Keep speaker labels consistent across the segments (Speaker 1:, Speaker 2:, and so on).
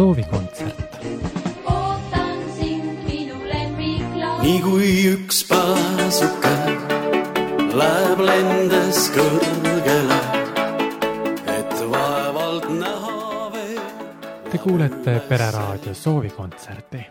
Speaker 1: soovikontsert.
Speaker 2: Ootan sind minu lemmiklaul.
Speaker 3: Nii kui üks pääsuke läheb lendes kõrgele, et vaevalt näha veel.
Speaker 1: Te kuulete Pereraadio soovikontserti.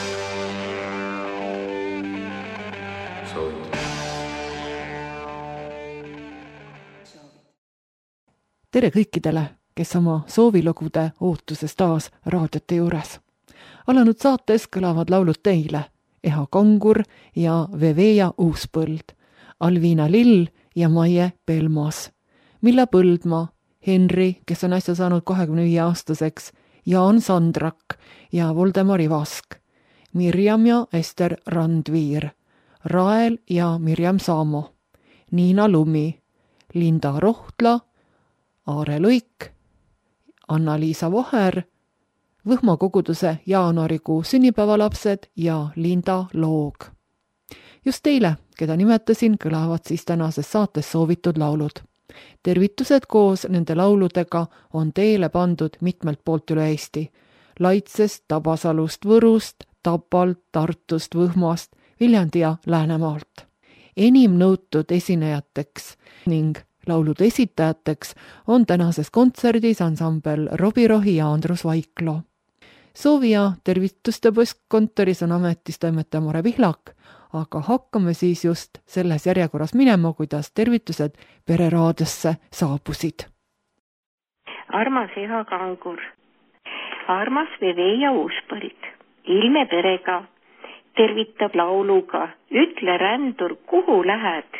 Speaker 4: Tere kõikidele, kes oma soovilugude ootuses taas raadiote juures. Alanud saates kõlavad laulud teile Eha Kangur ja Veveja Uuspõld, Alviina Lill ja Maie Pelmas, Milla Põldmaa, Henri, kes on äsja saanud 25-aastaseks, Jaan Sandrak ja Voldemari Vask, Mirjam ja Ester Randviir, Rael ja Mirjam Saamo, Niina Lumi, Linda Rohtla, Aare Luik, Anna-Liisa Vaher, Võhma koguduse jaanuarikuu sünnipäevalapsed ja Linda Loog. Just teile, keda nimetasin, kõlavad siis tänases saates soovitud laulud. Tervitused koos nende lauludega on teele pandud mitmelt poolt üle Eesti. Laitsest, Tabasalust, Võrust, Tapalt, Tartust, Võhmast, Viljandi ja Läänemaalt. Enim nõutud esinejateks ning laulude esitajateks on tänases kontserdis ansambel Robirohi ja Andrus Vaiklo. Soovija tervituste postkontoris on ametis toimetaja Mare Vihlak, aga hakkame siis just selles järjekorras minema, kuidas tervitused Pereraadiosse saabusid.
Speaker 5: Armas Eha Kangur, armas Veveja Uuspõld, Ilme perega tervitab lauluga Ütle rändur, kuhu lähed?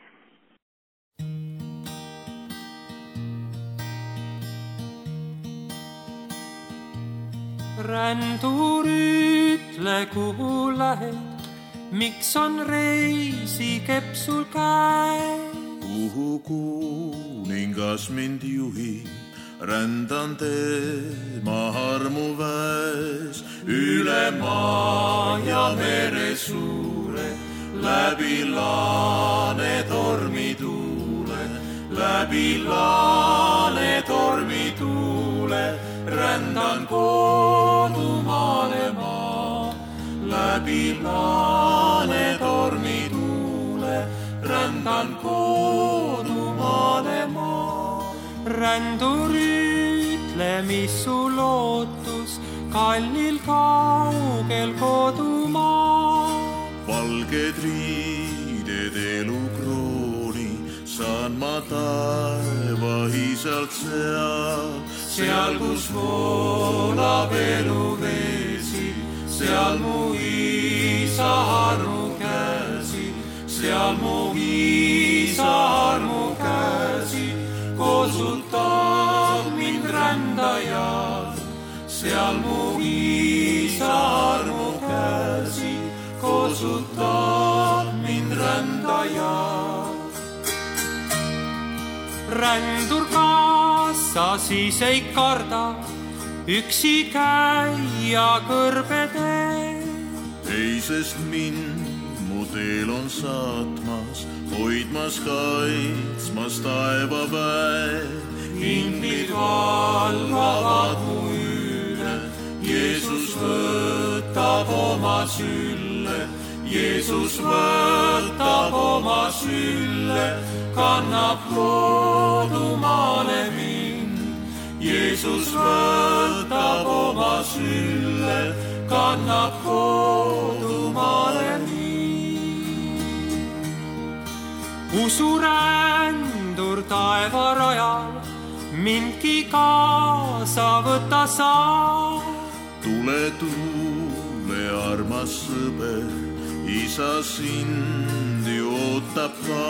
Speaker 6: Rändur, ütle, kuhu lähed, miks on reisikepp sul käes?
Speaker 7: Kuhu kuningas mind juhib, rändan tema armu väes. Üle maa ja mere suure, läbi laane tormituule, läbi laane tormituule, rändan kodumaale maa, läbi laane tormituule, rändan kodumaale maa.
Speaker 6: Rändur, ütle, mis su lootus kallil kaugel kodumaa?
Speaker 7: Valged riided elukrooni saan ma taevahisalt seal, kus voolab eluveesi, seal mu isa armu käsi, seal mu isa armu käsi, kosutab mind rändajal, seal mu isa armu käsi, kosutab mind rändajal. Rändur, kas sa siis ei karda üksi käia kõrbeteel? Ei, sest mind mu teel on saatmas, hoidmas, kaitsmas taevaväe.
Speaker 6: Inglid valvavad mu üle, Jeesus võtab oma sülle, Jeesus võtab oma sülle, kannab kodumaale mind. Jeesus võtab oma sülle, kannab kodumaale mind. Usurändur taevarajal, mindki kaasa võta saa.
Speaker 7: Tule, tule, armas sõber, isa sind ju ootab ka.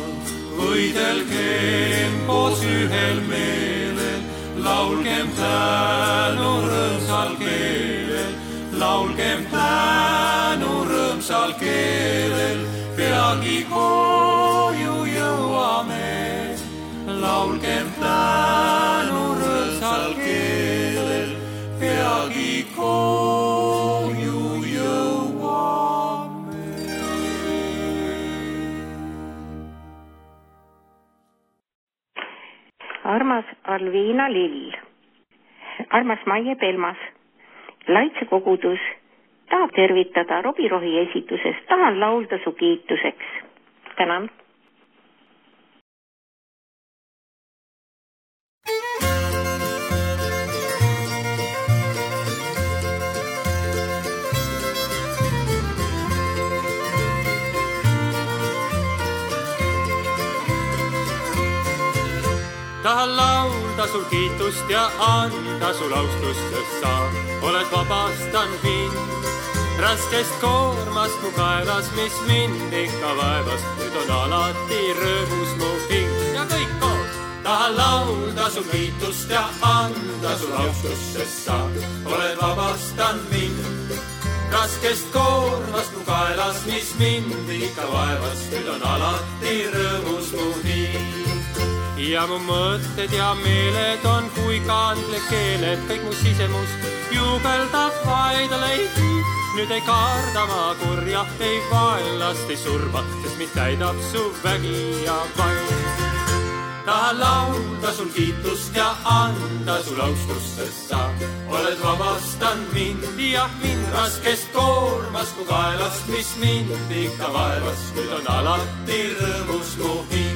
Speaker 6: Võidelgem koos ühel meelel, laulgem tänu rõõmsal keelel, laulgem tänu rõõmsal keelel, peagi koju jõuame. Laulgem tänu rõõmsal keelel, peagi koju jõuame.
Speaker 5: Armas Alviina Lill, armas Maie Pelmas, Laitsekogudus tahab tervitada Robirohi esituses. Tahan laulda su kiituseks. Tänan.
Speaker 6: Tahan laulda sul kiitust ja anda sul austust, sest sa oled vabastanud mind raskest koormast mu kaelas, mis mind ikka vaevas. Nüüd on alati rõõmus mu hing ja kõik koos. Tahan laulda sul kiitust ja anda sul austust, sest sa oled vabastanud mind raskest koormast mu kaelas, mis mind ikka vaevas. Nüüd on alati rõõmus mu hing. Ja mu mõtted ja meeled on kui kandled keeled, kõik mu sisemus juubeldab vaid leidi. Nüüd ei karda ma kurja, ei vaenlast, ei surma, sest mind täidab su vägi ja vaim. Tahan laulda sul kiitust ja anda sul austust, sest sa oled vabastanud mind ja mind raskest koormast mu kaelast, mis mind ikka vaevas. Nüüd on alati rõõmus mu hing.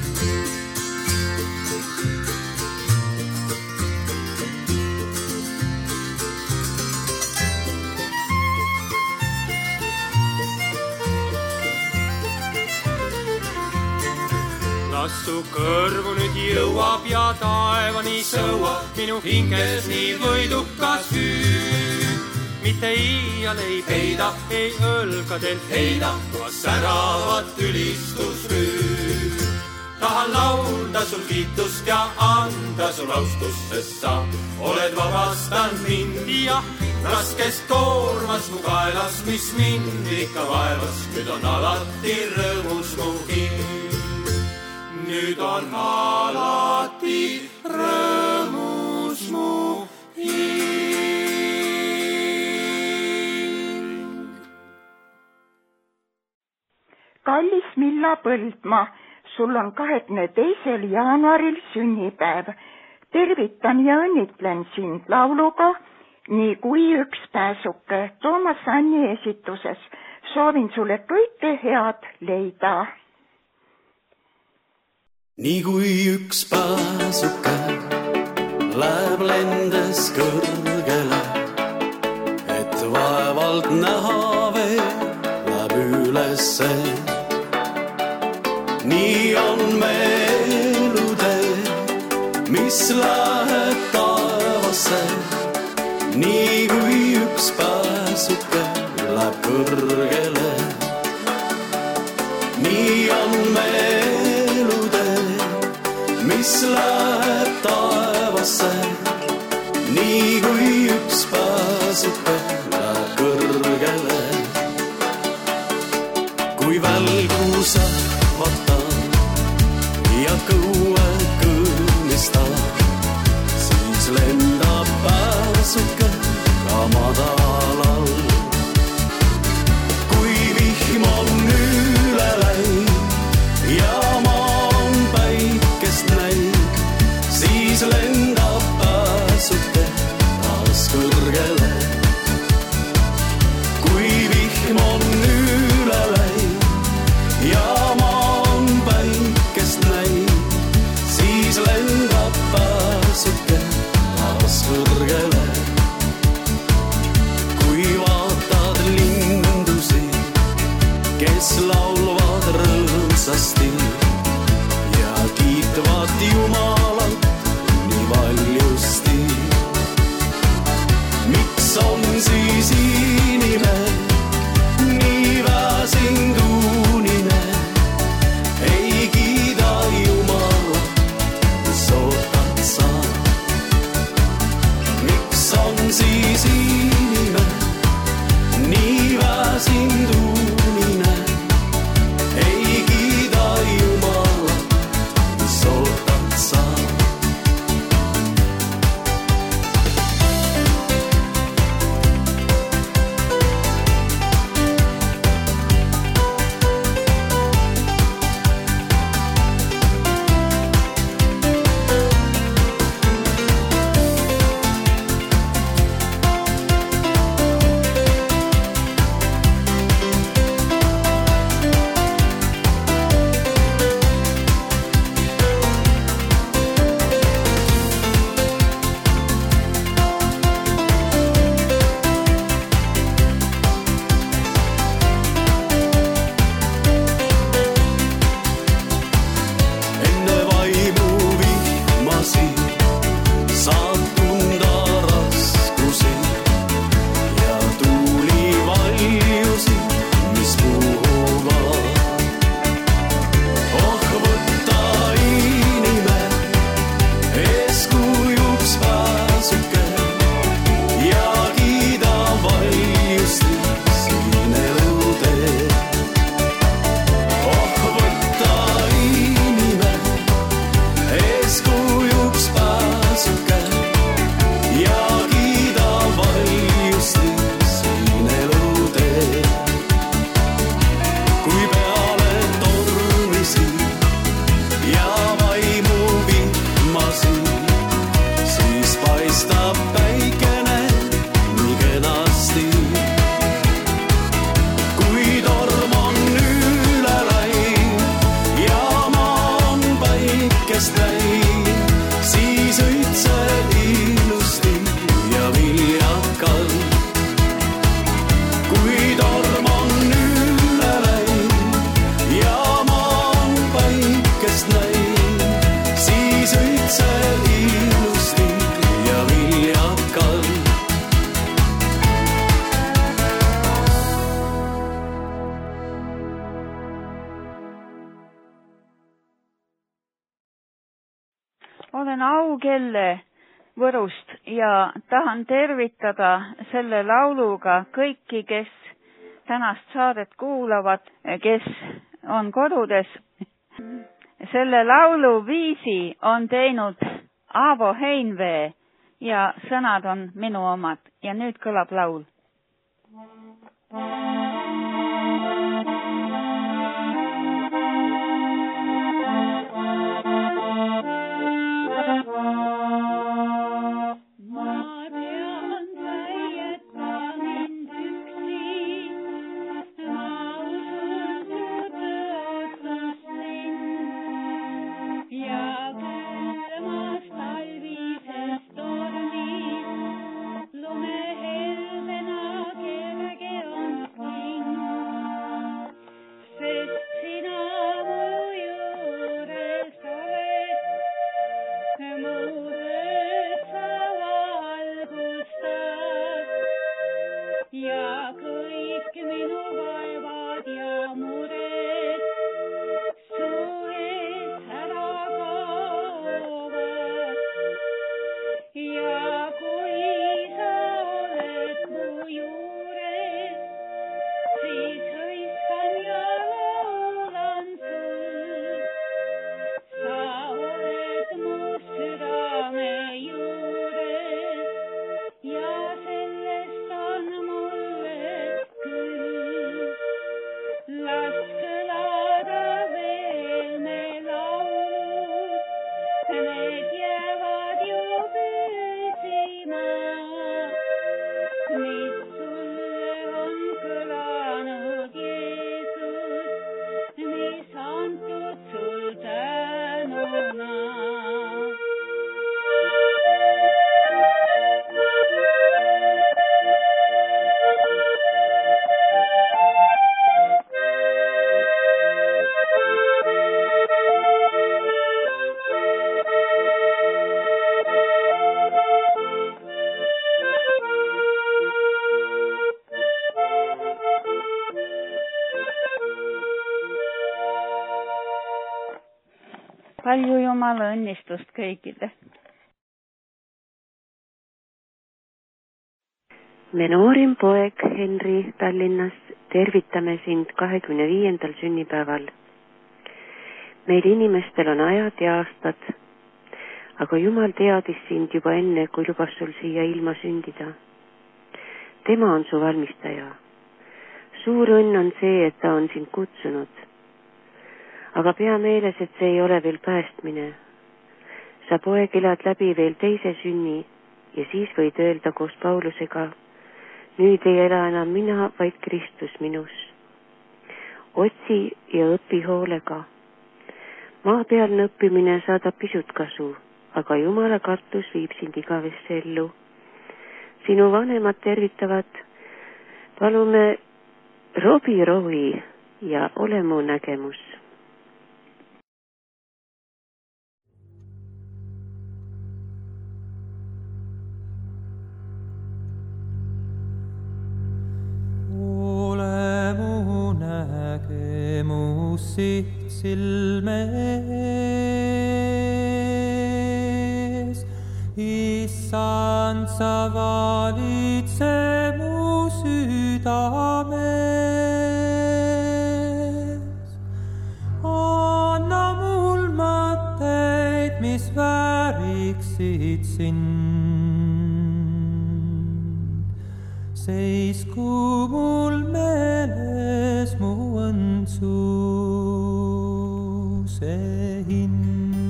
Speaker 6: Las su kõrvu nüüd jõuab ja taevani sõuab minu hinges nii võidukas hüüd. Mitte iial ei peida, ei õlgadelt heida, ma säravat ülistusrüüd. Tahan laulda sul kiitust ja anda sul austust, sest sa oled vabastanud mind ja raskest koormast mu kaelas, mis mind ikka vaevas. Nüüd on alati rõõmus mu hing. Nüüd on alati rõõmus mu hing.
Speaker 8: Kallis Milla Põldmaa, sul on 22. jaanuaril sünnipäev. Tervitan ja õnnitlen sind lauluga Nii kui üks pääsuke Toomas Anni esituses. Soovin sulle kõike head leida.
Speaker 3: Nii kui üks pääsuke läheb lendes kõrgele, et vaevalt näha veel läheb ülesse. Nii on me elutee, mis läheb taevasse. Nii kui üks pääsuke läheb kõrgele. Nii on me mis läheb taevasse, nii kui üks pääsuke läheb kõrgele. Kui välgusad vaatan ja kõue kõnnistan, siis lendab pääsuke ka madalal. Kui vihm on üle läinud ja maa on päikest näinud, päikest näin, siis õitse ilusti ja viljakal. Kui torm on üle läinud ja maan päikest näin, siis õitse ilusti ja viljakal.
Speaker 9: Olen Aukelle Võrust ja tahan tervitada selle lauluga kõiki, kes tänast saadet kuulavad, kes on kodudes. Selle laulu viisi on teinud Aavo Heinvee ja sõnad on minu omad ja nüüd kõlab laul. Palju Jumala õnnistust kõigile.
Speaker 10: Me noorim poeg Henri Tallinnas tervitame sind 25. sünnipäeval. Meil inimestel on ajad ja aastad, aga Jumal teadis sind juba enne, kui lubas sul siia ilma sündida. Tema on su valmistaja. Suur õnn on see, et ta on sind kutsunud. Aga pea meeles, et see ei ole veel päästmine. Sa poeg elad läbi veel teise sünni ja siis võid öelda koos Paulusega, nüüd ei ela enam mina, vaid Kristus minus. Otsi ja õpi hoolega. Maapealne õppimine saadab pisut kasu, aga Jumala kartus viib sind igavesse ellu. Sinu vanemad tervitavad, palume Robi ja ole mu nägemus.
Speaker 11: Siht silme ees, Issand, sa valitse mu südames. Anna mul mõtteid, mis vääriksid sind. Seisku mul meeles mu õndsu see hind.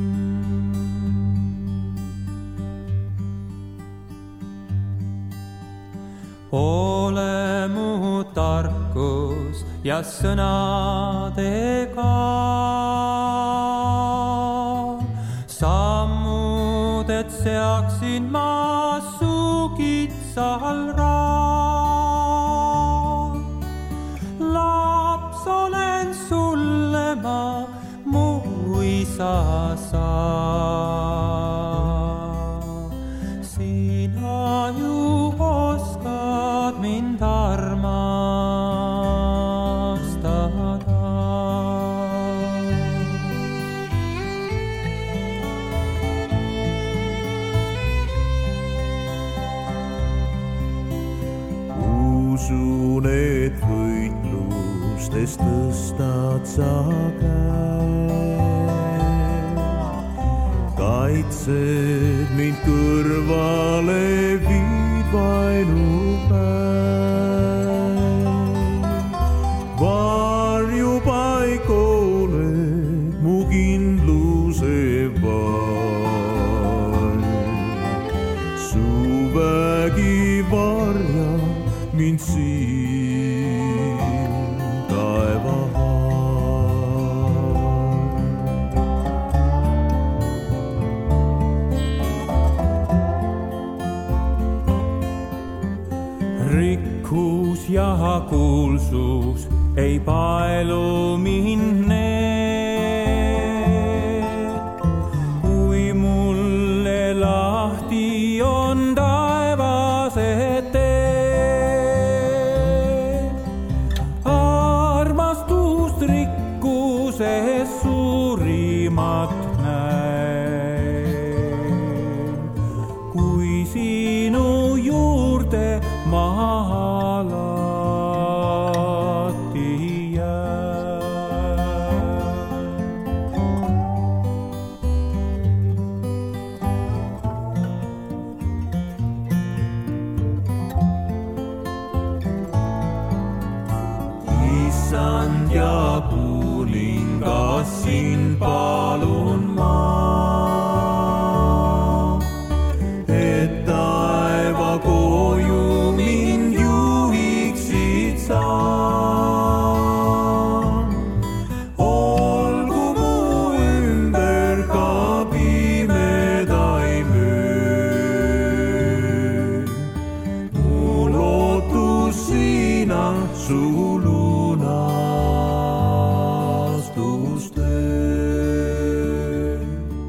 Speaker 11: Ole mu tarkus ja sõnadega tahtnud, et seaksin ma su kitsal raa. Laps olen sulle ma, mu isa saa. Sina ju oskad mind armastada.
Speaker 3: Usun, et võitlustes tõstad sa käed. Kaitsed mind kõrvale, viid vaenupäev. Varjupaik oled mu kindluse vaid. Su vägi varja mind siin taevahal.
Speaker 11: Rikkus ja kuulsus ei paelu mind need. Kui mulle lahti on taevased teed, armastust rikkuses suurimat näen. Kui sinu juurde ma alati jään. Issand ja kuningas, sind palun ma, et taeva koju mind juhiksid sa. Olgu mu ümber ka pimedaim öö, mu lootus sina su lunastustel.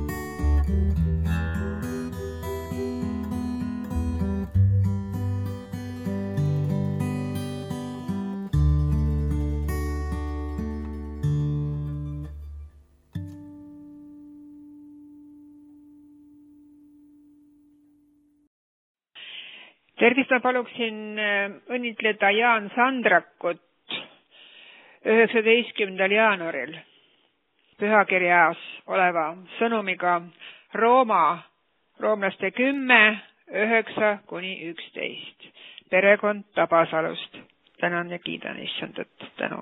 Speaker 12: Tervist, ma paluksin õnnitleda Jaan Sandrakut 19. jaanuaril pühakirjas oleva sõnumiga roomlaste 10:9-11. Perekond Tabasalust. Tänan ja kiidan issandat. Tänu.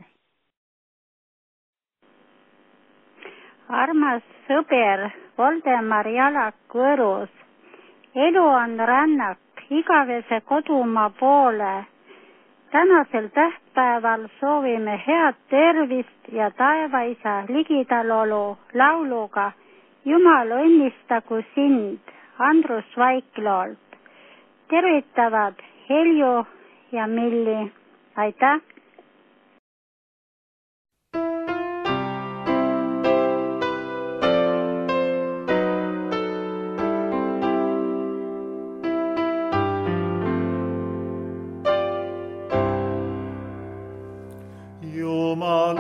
Speaker 13: Armas sõber Voldemar Jalak Võrus. Elu on rännak igavese kodumaa poole. Tänasel tähtpäeval soovime head tervist ja taevaisa ligidalolu lauluga Jumal õnnistagu sind Andrus Vaikloolt. Tervitavad Helju ja Milli. Aitäh!
Speaker 3: Jumal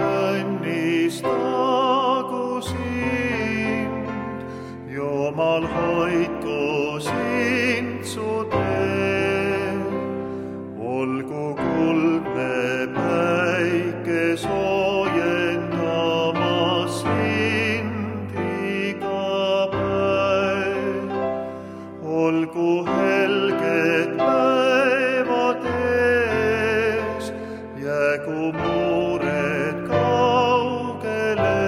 Speaker 3: õnnistagu sind, Jumal hoidku sind su teel. Olgu kuldne päike soojendama sind iga päev. Olgu helged päevad ees, jäägu muured kaugele.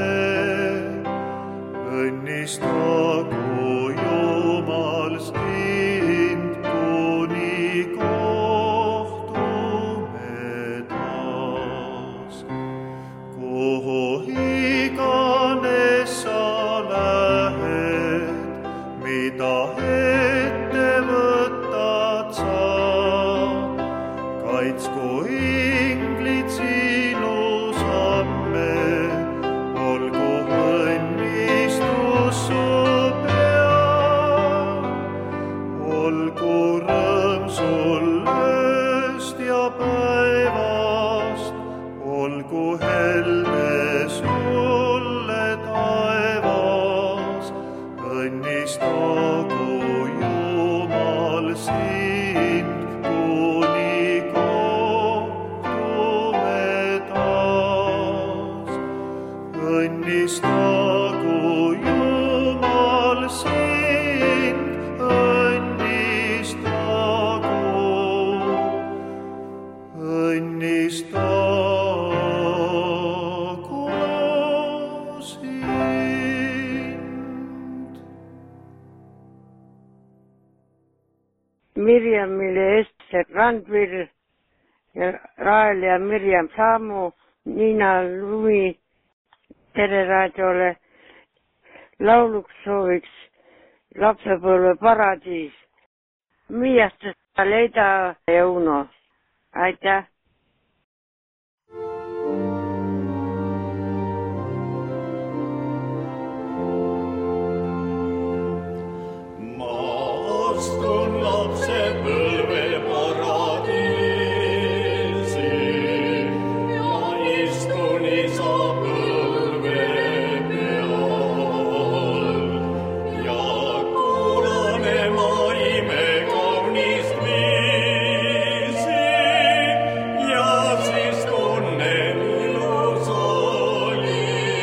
Speaker 3: Õnnistagu Jumal sind, kuni kohtume taas. Kuhu iganes sa lähed, mida
Speaker 14: Mirjamile Ester Randvil ja Rael ja Mirjam Saamu, Niina Lumi Pereraadiole. Lauluks sooviks Lapsepõlve paradiis. Miiastest Leida ja Uno. Aitäh!
Speaker 3: Astun lapsepõlve paradiisi ja istun isa põlve peal ja kuulan ema imekaunist viisi ja siis tunnen ilus oli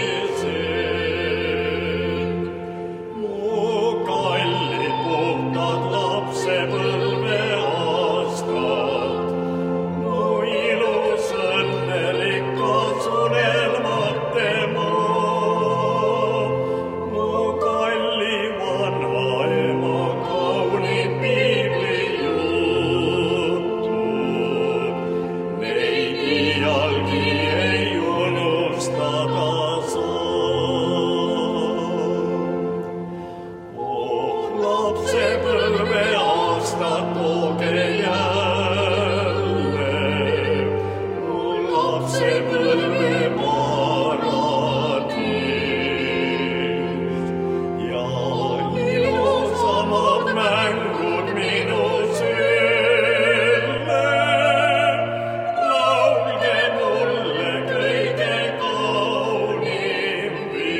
Speaker 3: see. Mu kallid puhtad lapsepõlve aastad, mu ilus õnnelikas unelmate maa, mu kalli vanha ema kaunid piiblijutud, neid iialgi ei unustada saa. Lapsepõlve aastad tooge jälle, mu lapsepõlve paradiis ja ilusamad mängud minu sülle. Laulge mulle kõige kaunim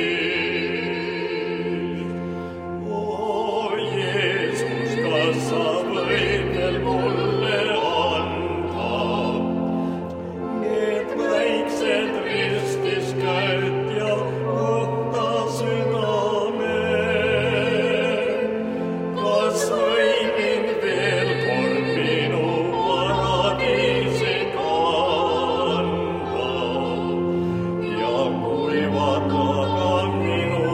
Speaker 3: viis. O Jeesus, kas sa võid veel mulle anda need väiksed ristiskäed ja puhta südame? Kas võin mind veel kord minu paradiisi kanda ja kuivata ka minu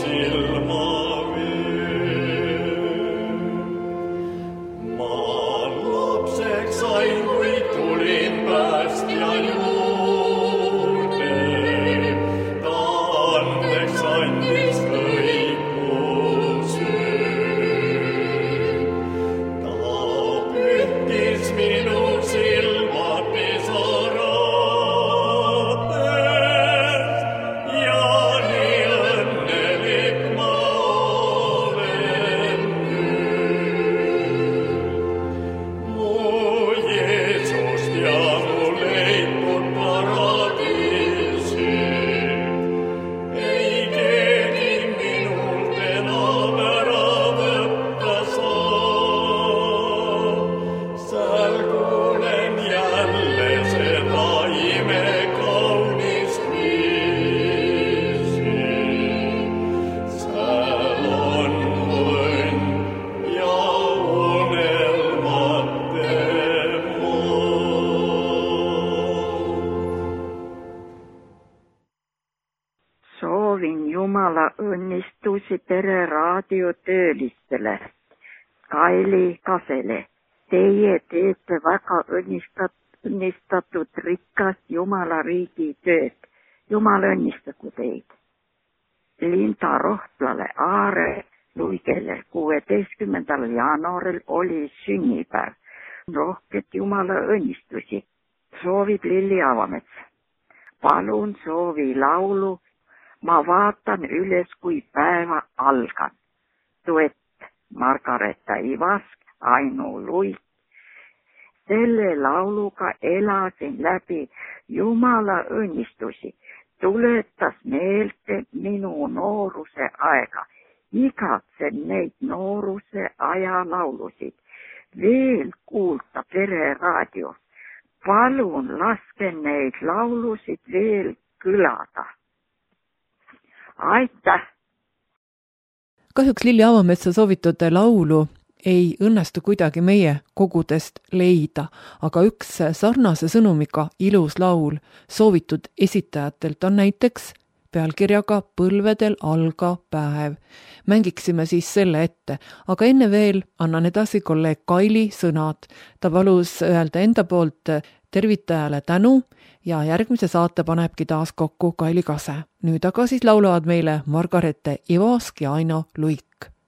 Speaker 3: silmavee? Ma lapseks sain, kui tulin päästja juurde. Ta andeks andis kõik mu süü. Ta pühkis minu silmad pisaratest ja nii õnnelik ma olen nüüd. Mu Jeesust ja mu leitud paradiisi ei keegi minult enam ära võtta saa. Seal kuulen jälle seda imekaunist viisi. Seal on õnn ja unelmate maa.
Speaker 8: Soovin Jumala õnnistusi Pereraadio töölistele. Kaili Kasele, teie teete väga õnnistatud rikast Jumala riigi tööd. Jumal õnnistagu teid. Linda Rohtlale Aare Luigele 16. jaanuaril oli sünnipäev. Rohket Jumala õnnistusi. Soovib Lilli Avamets. Palun soovi laulu Ma vaatan üles, kui päeva algan. Duett Margareeta Ivask, Ainu Luik. Selle lauluga elasin läbi Jumala õnnistusi. Tuletas meelde minu nooruse aega. Igatsen neid nooruse aja laulusid veel kuulda Pereraadios. Palun laske neid laulusid veel kõlada. Aitäh!
Speaker 4: Kahjuks Lilli Avametsa soovitud laulu ei õnnestu kuidagi meie kogudest leida, aga üks sarnase sõnumiga ilus laul soovitud esitajatelt on näiteks pealkirjaga Põlvedel alga päev. Mängiksime siis selle ette, aga enne veel annan edasi kolleeg Kaili sõnad. Ta palus öelda enda poolt tervitajale tänu ja järgmise saate panebki taas kokku Kaili Kase. Nüüd aga siis laulavad meile Margarete Ivosk ja Aino Luik.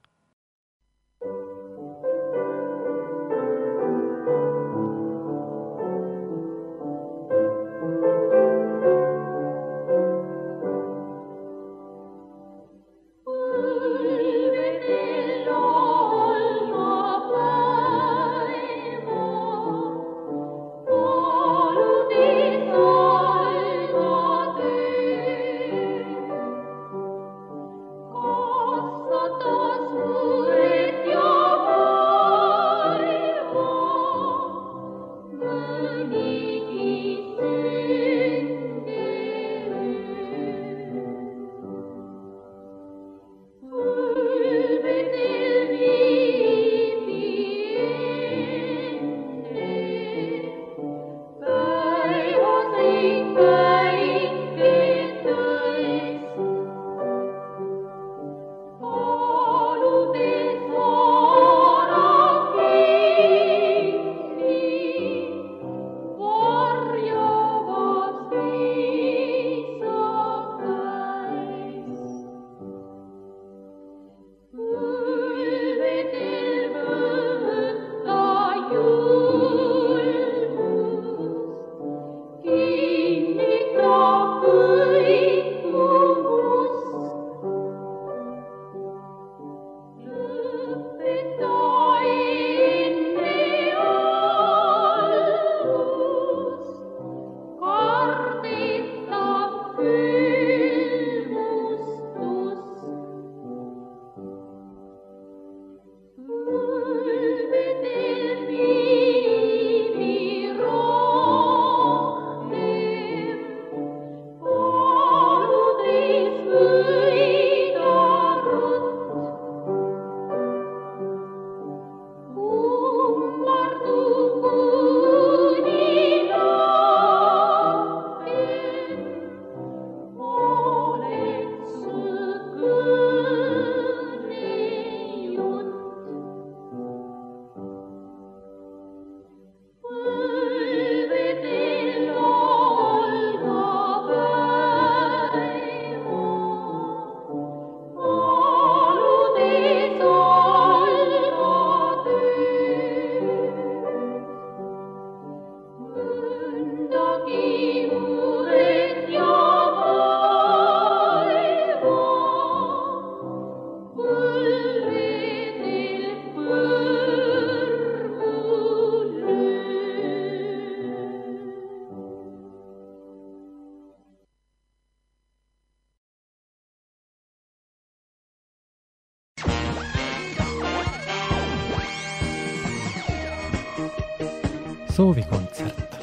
Speaker 1: Soovikontsert.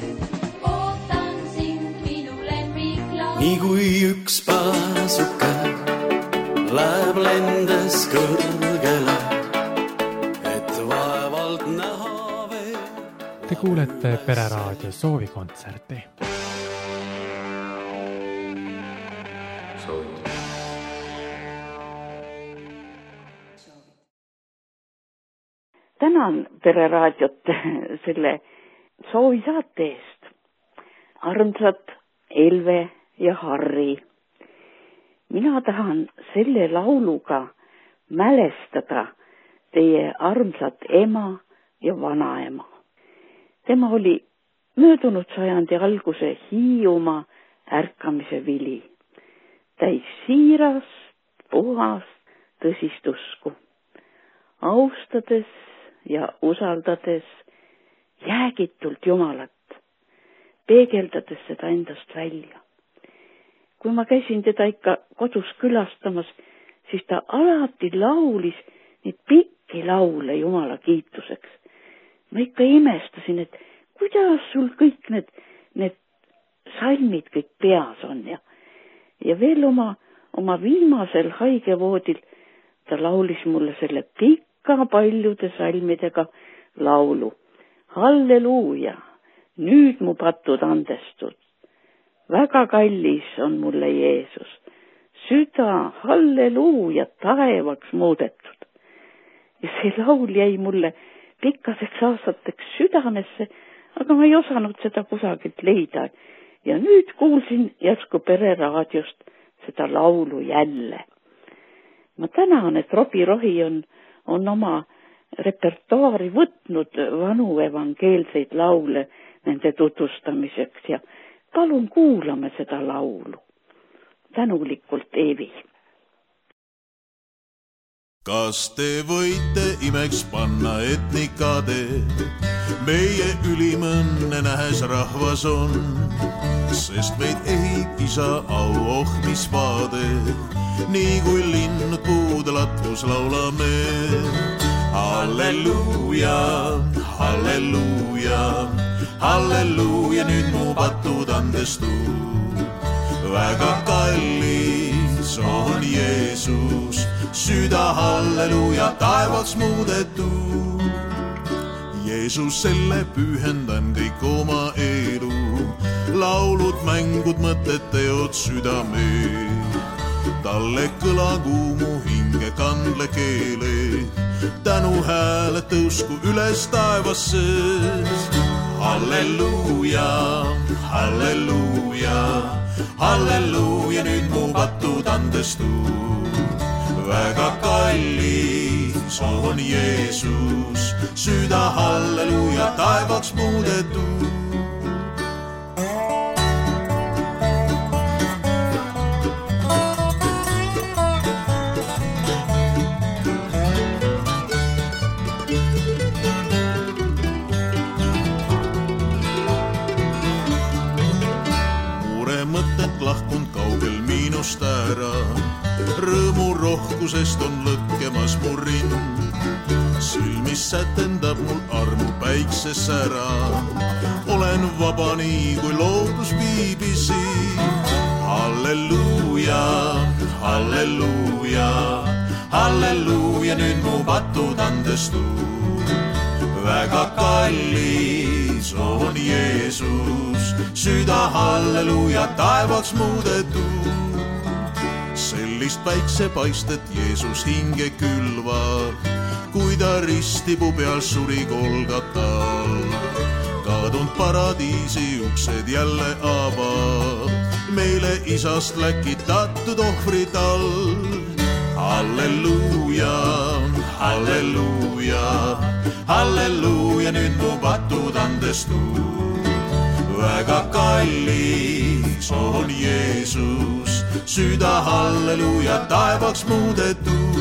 Speaker 2: Ootan sind minu lemmiklaul.
Speaker 3: Nii kui üks pääsuke läheb lendes kõrgele, et vaevalt näha veel.
Speaker 1: Te kuulete Pereraadio Soovikontserti.
Speaker 5: Tänan Pereraadiot selle soovisaate eest. Armsad Elve ja Harri. Mina tahan selle lauluga mälestada teie armsat ema ja vanaema. Tema oli möödunud sajandi alguse Hiiumaa ärkamise vili. Täis siirast, puhast, tõsist usku. Austades ja usaldades jäägitult Jumalat, peegeldades seda endast välja. Kui ma käisin teda ikka kodus külastamas, siis ta alati laulis neid pikki laule Jumala kiituseks. Ma ikka imestasin, et kuidas sul kõik need salmid kõik peas on ja veel oma viimasel haigevoodil ta laulis mulle selle pikka paljude salmidega laulu. Halleluuja, nüüd mu patud andestud. Väga kallis on mulle Jeesus.
Speaker 15: süda, halleluuja, taevaks muudetud. Ja see laul jäi mulle pikkaseks aastateks südamesse, aga ma ei osanud seda kusagilt leida. Ja nüüd kuulsin järsku Pereraadiost seda laulu jälle. Ma tänan, et Robi Rohi on oma repertuaari võtnud vanu evangeelseid laule nende tutvustamiseks ja palun kuulame seda laulu. Tänulikult, Eevi.
Speaker 7: Kas te võite imeks panna etnikade, meie ülimõnne nähes rahvas on, sest meid ehib isa au mis vaade, nii kui linnud puudelatlus laulame. Halleluuja, halleluuja, halleluuja, nüüd mu patud andestud. Väga kallis on Jeesus, süda halleluuja, taevaks muudetud. Jeesus selle pühendan kõik oma elu, laulud, mängud, mõtted, teod südame. Talle kõlagu mu hinge kandle keele, tänu hääle tõusku üles taevasse. Halleluuja, halleluuja, halleluuja, nüüd mu patud andestud. Väga kallis on Jeesus, süda halleluuja, taevaks muudetud. Lahkunud kaugel miinust ära, rõõmu rohkusest on lõkkemas mu rind. Silmis sätendab mul armu päikses ära, olen vaba nii kui lootus viibisi. Halleluuja, halleluuja, halleluuja, nüüd mu patud andestud. Väga kallis on Jeesus, süda halleluuja, taevaks muudetud. Sellist päiksepaistet Jeesus hinge külvab, kui ta ristipu peal suri Golgatal. Kadunud paradiisi uksed jälle avab, meile isast läkitatud ohvri tal. Halleluuja, halleluuja, halleluuja, nüüd mu patud andestud. Väga kallis on Jeesus, süda halleluuja, taevaks muudetud.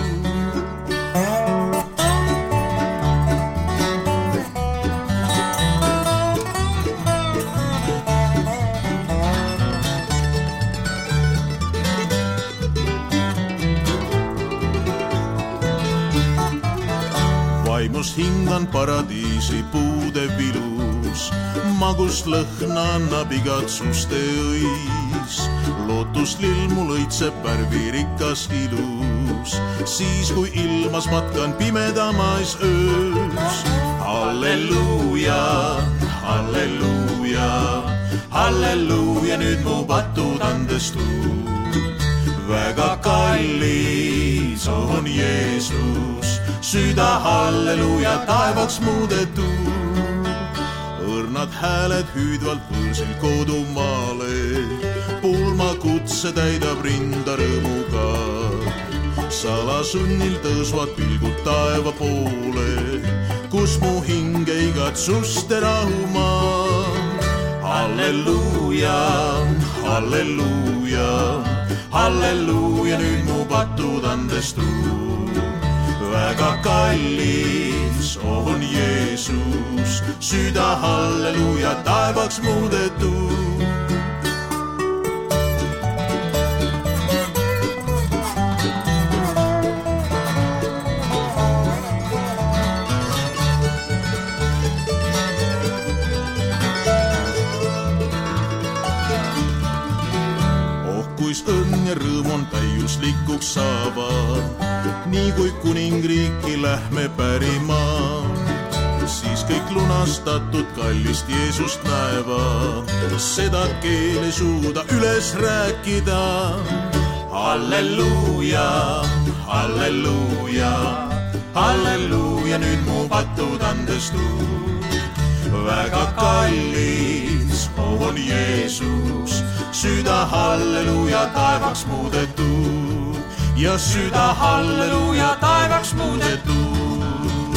Speaker 7: Vaimus hingan paradiisi puude vilus, magust lõhna annab igatsuste õis. Lootuslill mul õitseb värvirikas ilus, siis kui ilmas matkan pimedamais öös. Halleluuja, halleluuja, halleluuja, nüüd mu patud andestud. Väga kallis on Jeesus, süda halleluuja, taevaks muudetud. Õrnad hääled hüüdvalt võõrsil kodumaale, pulma kutse täidab rinda rõõmuga. Salasunnil tõusvad pilgud taeva poole, kus mu hinge igatsuste rahumaa. Halleluuja, halleluuja, halleluuja, nüüd mu patud andestud. Väga kallis on Jeesus, süda halleluuja, taevaks muudetud. Õnn ja rõõm on täiuslikuks saavad, nii kui kuningriiki lähme pärima, siis kõik lunastatud kallist Jeesust näevad, seda keel ei suuda üles rääkida. halleluuja, halleluuja, halleluuja, nüüd mu patud andestud. Väga kallis on Jeesus, süda halleluuja taevaks muudetud ja süda halleluuja taevaks muudetud.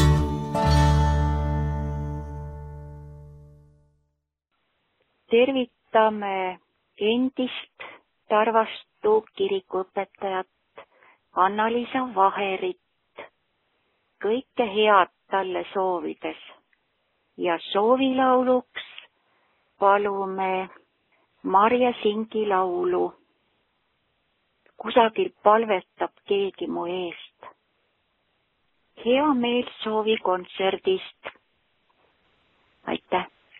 Speaker 5: Tervitame endist Tarvastu kirikuõpetajat Anna-Liisa Vaherit, kõike head talle soovides ja soovilauluks palume Marje Singi laulu Kusagil palvetab keegi mu eest. Hea meel soovikontserdist. Aitäh!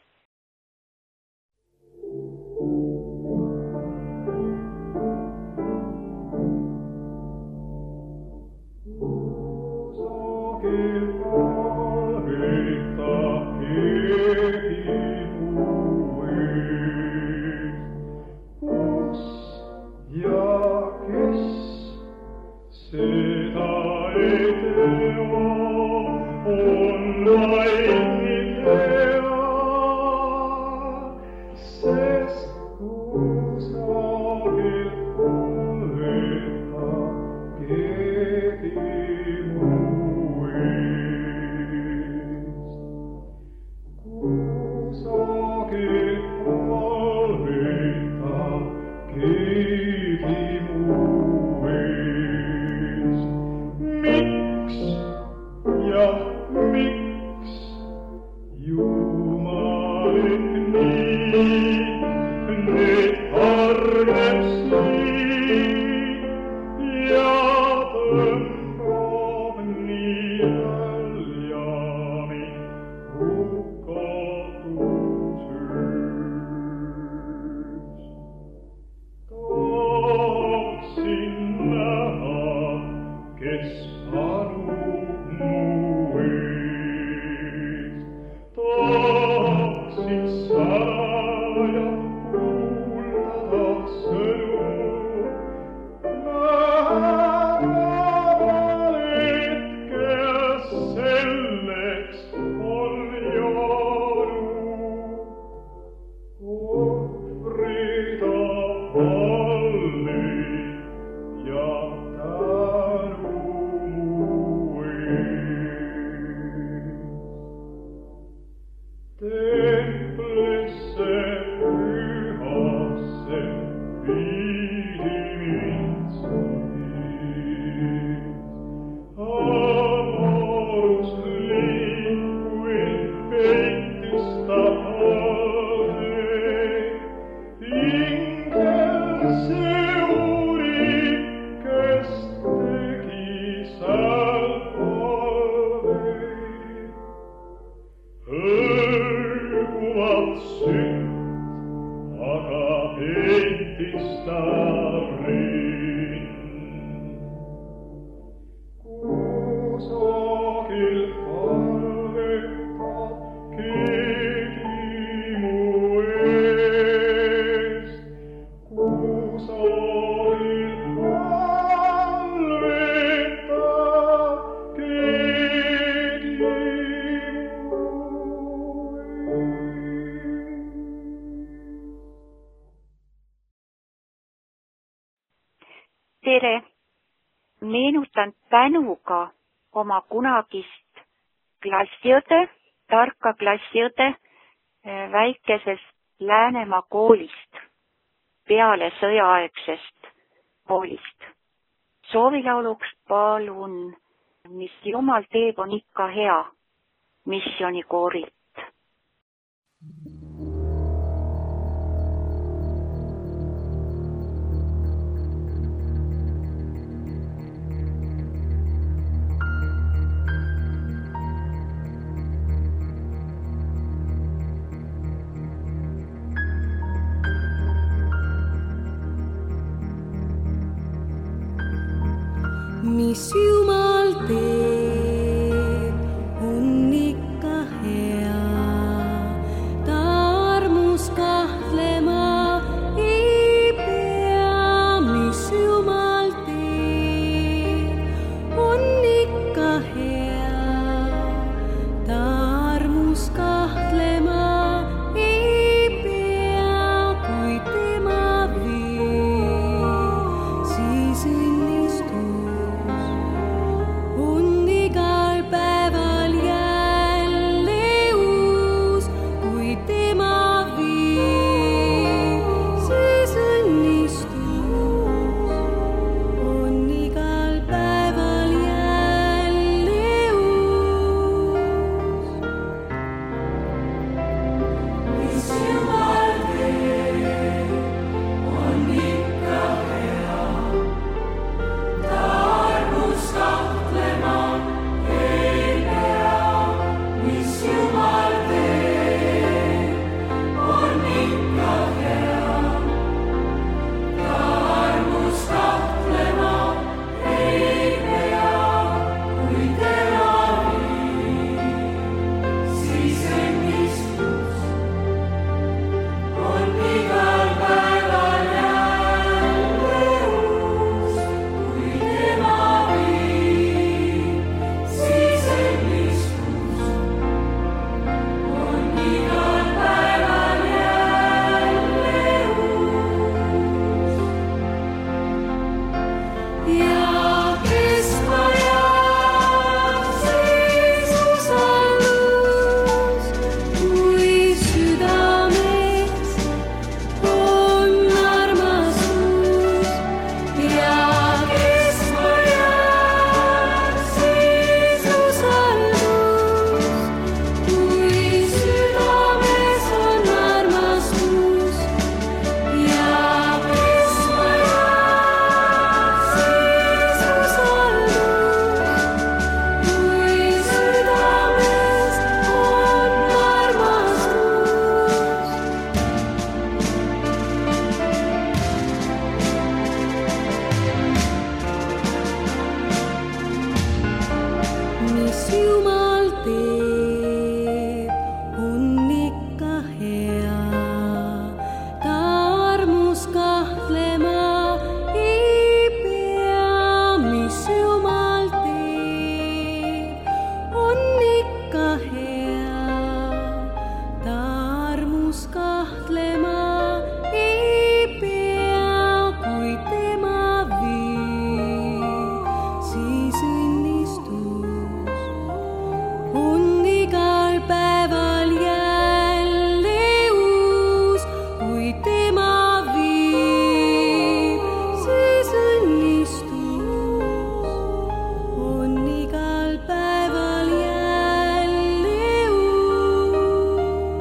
Speaker 5: Tere! Meenutan tänuga oma kunagist klassiõde, tarka klassiõde väikesest Läänemaa koolist, peale sõjaaegsest koolist. Soovilauluks palun, mis Jumal teeb, on ikka hea, missioonikoorilt.
Speaker 16: Mis Jumal teeb, on ikka hea, ta armus kahtlema ei pea. Mis Jumal Jumal teeb, on ikka hea. Ta armus kahtlema ei pea, mis Jumal teeb, on ikka hea. Ta armus kahtlema ei pea, kui tema viib, siis õnnistus on igal päeval jälle uus. Kui tema viib, siis õnnistus on igal päeval jälle uus.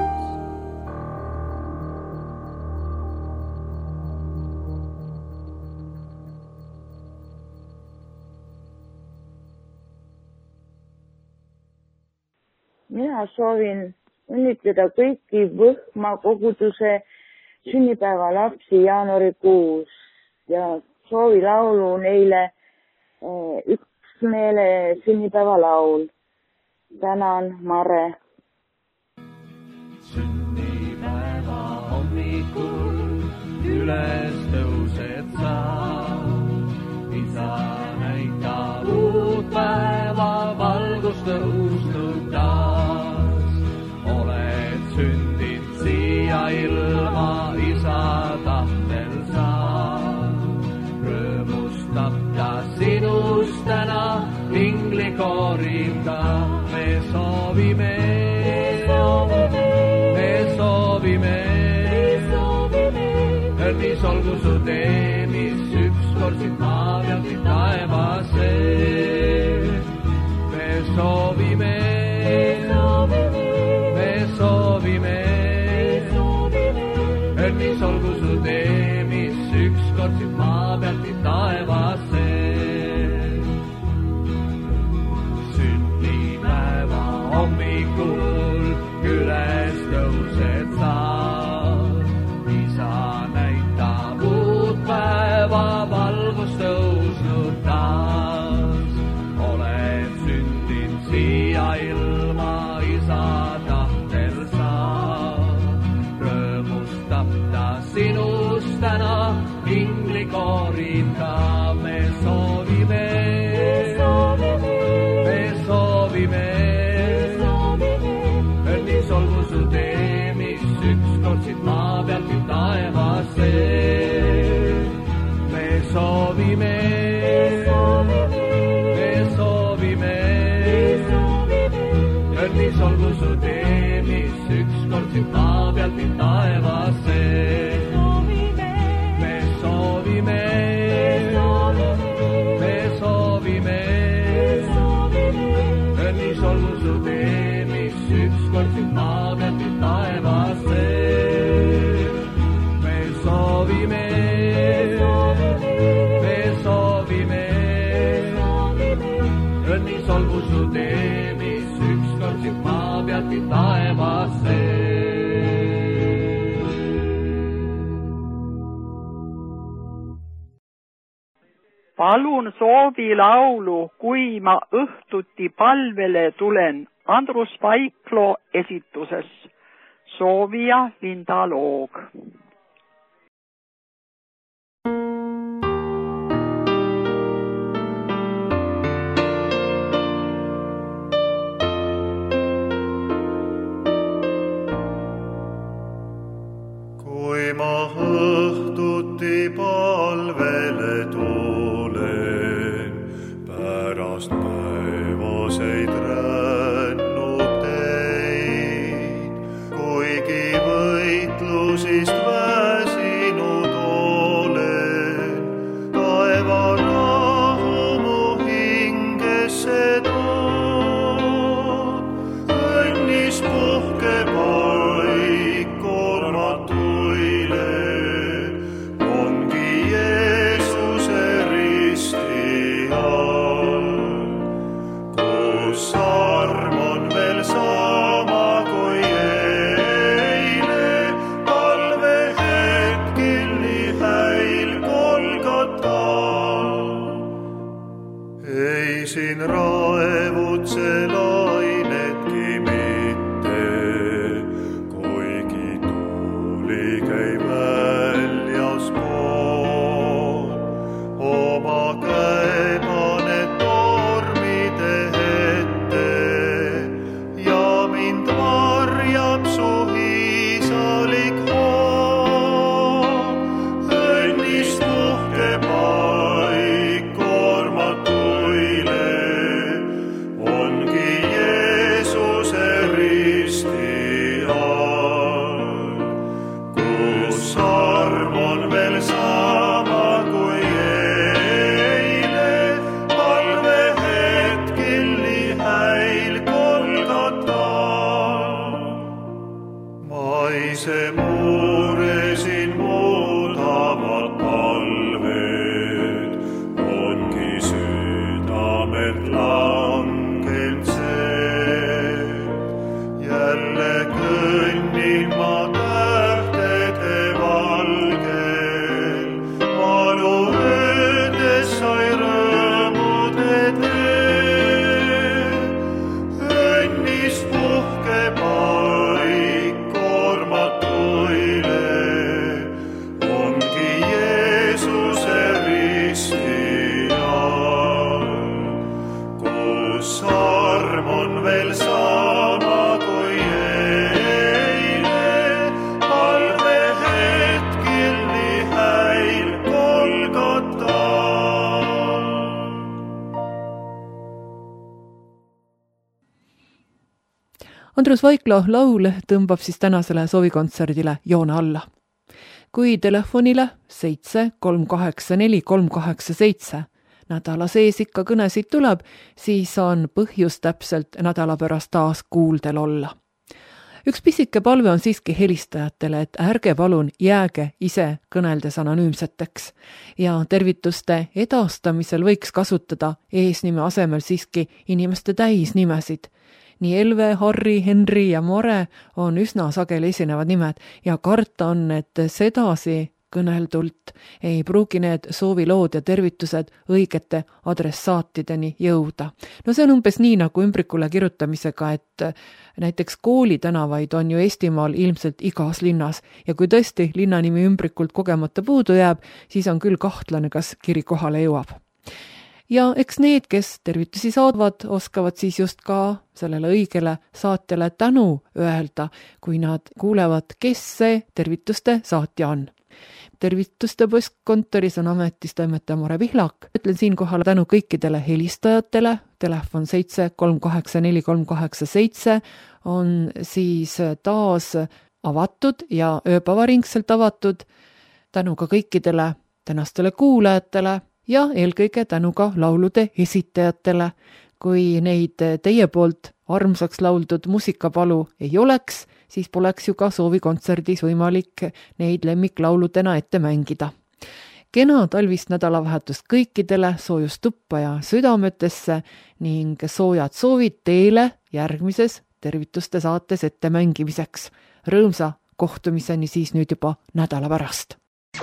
Speaker 17: Mina soovin õnnitleda kõiki Võhma koguduse sünnipäeva lapsi jaanuarikuus ja soovilaulu neile üksmeele sünnipäeva laul. Tänan, Mare.
Speaker 18: Sünnipäeva hommikul üles tõused sa, isa näitab uut päeva, valgust tõusnud taas. Oled sündid siia ilma, isa tahtel sa. Rõõmustab ta sinust täna, ingli koorib ta. Me soovime, õnnis olgu su tee, mis ükskord siit maa pealt siit taevasse. Me soovime, õnnis olgu su tee, mis ükskord siit maa pealt siit taevasse. Sünnipäeva hommikul üles tõused sa, isa näitab uut päeva, valgust tõusnud taas. Oled sündinud siia ilma, isa tahtel sa. Rõõmustab ta sinust täna, ingli koorib ka. Me soovime, õnnis olgu su tee, mis ükskord siit maa pealt siit taevasse. Me soovime, õnnis olgu su tee, mis ükskord siit maa pealt siit taevasse. Me soovime, õnnis olgu su tee, mis ükskord siit maa pealt siit taevasse. Me soovime, õnnis olgu su tee, mis ükskord siit maa pealt siit taevasse.
Speaker 19: Palun soovilaulu, kui ma õhtuti palvele tulen, Andrus Vaiklo esituses. Soovija Linda Loog.
Speaker 7: Kui ma õhtuti palvele tulen, pärast päevaseid rännub teid, kuigi võitlusist väsinud olen, taeva rahu mu hingesse tood. Õnnis puhkeb aik koormatuile, ongi Jeesuse risti all, kus arm on veel sama kui eile, talvehetkil nii häil Golgota. Ei siin
Speaker 3: vaevutse lainetki mitte, kuigi tuuli käib väljaspool. Oma käe paned tormide ette ja mind varjab su hiisalik hoog. Õnnist uhke paik koormatuile ongi Jeesuse risti all, kus arm on veel sama kui eile, palvehetkil nii häil Golgata. Maise muuresin muudavad palved, ongi südamed langend see. Jälle kõnnin ma tähtede valgel, valu öödes sai rõõmude tee. Õnnist uhke paik koormatuile ongi Jeesuse risti all, kus arm on veel sama kui eile, palvehetkil nii häil Golgata.
Speaker 4: Andrus Vaiklo laul tõmbab siis tänasele soovikontserdile joone alla. Kui telefonile 7384387 nädala sees ikka kõnesid tuleb, siis on põhjus täpselt nädala pärast taas kuuldel olla. Üks pisike palve on siiski helistajatele, et ärge palun jääge ise kõneldes anonüümseteks ja tervituste edastamisel võiks kasutada eesnime asemel siiski inimeste täisnimesid. Nii Elve, Harri, Henri ja Mare on üsna sageli esinevad nimed ja karta on, et sedasi kõneldult ei pruugi need soovilood ja tervitused õigete adressaatideni jõuda. No see on umbes nii nagu ümbrikule kirjutamisega, et näiteks koolitänavaid on ju Eestimaal ilmselt igas linnas ja kui tõesti linnanimi ümbrikult kogemata puudu jääb, siis on küll kahtlane, kas kiri kohale jõuab. Ja eks need, kes tervitusi saadvad, oskavad siis just ka sellele õigele saatjale tänu öelda, kui nad kuulevad, kes see tervituste saatja on. Tervituste postkontoris on ametis toimetaja Mare Pihlak. Ütlen siinkohal tänu kõikidele helistajatele. Telefon 7384387 on siis taas avatud ja ööpäevaringselt avatud. Tänu ka kõikidele tänastele kuulajatele ja eelkõige tänu ka laulude esitajatele. Kui neid teie poolt armsaks lauldud muusikapalu ei oleks, siis poleks ju ka soovikontserdis võimalik neid lemmiklauludena ette mängida. Kena talvist nädalavahetust kõikidele, soojust tuppa ja südametesse ning soojad soovid teile järgmises tervituste saates ette mängimiseks. Rõõmsa kohtumiseni siis nüüd juba nädala pärast.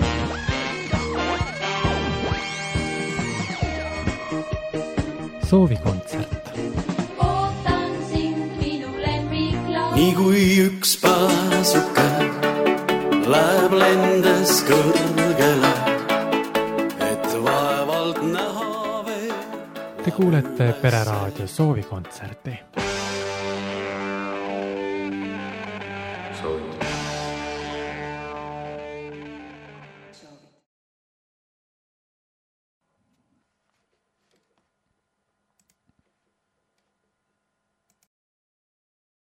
Speaker 1: Soovikontsert.
Speaker 2: Ootan sind minu lemmiklaul.
Speaker 3: Nii kui üks pääsuke läheb lendes kõrgele, et vaevalt näha veel.
Speaker 1: Te kuulete Pereraadio Soovikontserti.